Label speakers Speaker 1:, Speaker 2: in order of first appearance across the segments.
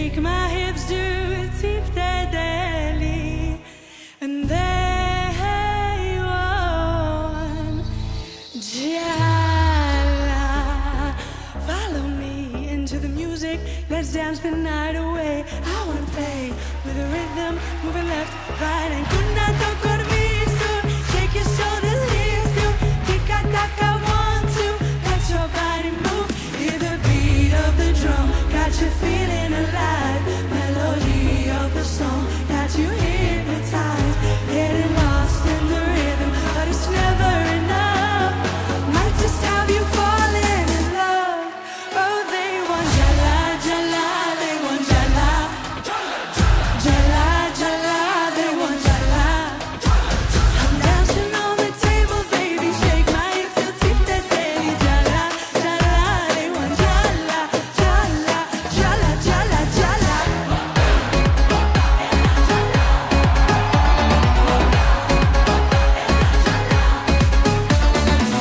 Speaker 1: shake my hips to tif dadali, and they won't. Jala, follow me into the music. Let's dance the night away. I wanna play with the rhythm, moving left, right, and kunna tokor me soon. Shake your shoulders, hips too. Tika taka 1, 2. Let your body move. Hear the beat of the drum, got you feeling alive. Melody of the song, got you hypnotized. Getting lost in the rhythm, but it's never enough. Might just have you falling in love. Oh, they want jala jala, they want jala. Jala jala, they want jala. I'm dancing on the table, baby, shake my hips till tif dadali. Jala jala, they want jala jala jala jala jala.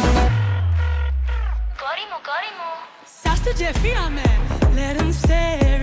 Speaker 1: Korimo, korimo. Sasta Jeffy, amen. Let 'em stare